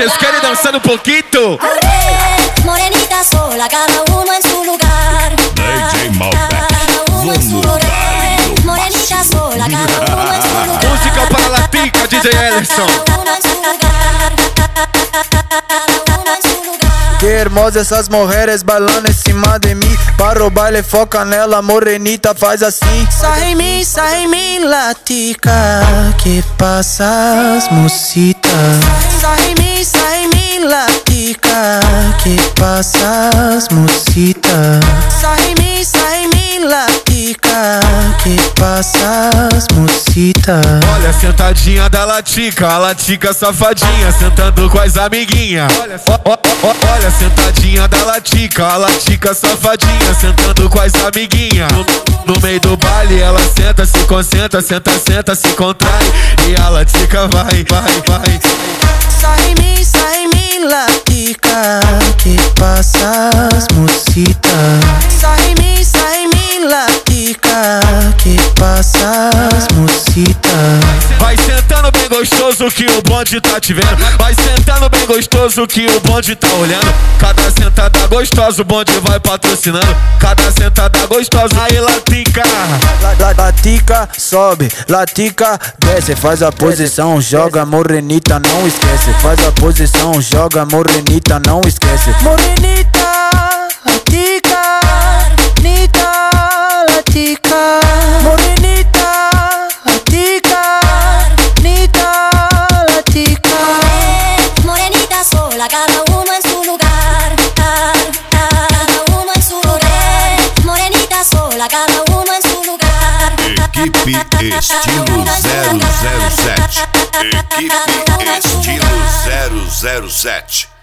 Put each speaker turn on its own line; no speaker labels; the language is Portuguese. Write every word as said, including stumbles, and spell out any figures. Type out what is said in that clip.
Vocês querem dançar um pouquinho?
Morenita sola, cada uma em seu lugar.
D J Malbec,
Vamos morenita sola, cada uma em seu lugar.
Música para a Latica, D J Ellison.
Que hermosa essas mulheres bailando em cima de mim. Para o baile foca nela, morenita faz assim. Sai em mim, sai em mim, Latica. Que passas, mocita. Sai em mim, sai em mim, Latica. Que passas, mocita. Sai em mim, sai em mim, Latica. Que passas, mocita.
Olha a sentadinha da Latica, a Latica safadinha, sentando com as amiguinhas. Olha, ó, ó, ó, olha a sentadinha da Latica, a Latica safadinha, sentando com as amiguinhas. No, no meio do baile ela senta, se concentra, senta, senta, se contrai. E a Latica vai, vai, vai.
Sai em mim, sai em mim, Latica. Que passas, mocita. Sai em mim, sai em mim, Latica. Que passas, mocita.
Vai sentando bem gostoso que o bonde tá te vendo. Vai sentando bem gostoso que o bonde tá olhando. Cada sentada gostosa o bonde vai patrocinando. Cada sentada gostosa, aí Latica.
Latica sobe, Latica desce. Faz a posição, joga morenita, não esquece. Faz a posição, joga morenita, não esquece. Morenita, Latica, Nita, Latica. Morenita, Latica, Nita, Latica.
Morenita sola, cada uma em seu lugar. Cada uma em seu lugar. Morenita sola, cada uma em seu lugar.
Equipe Estilo zero zero sete. Equipe Estilo zero zero sete.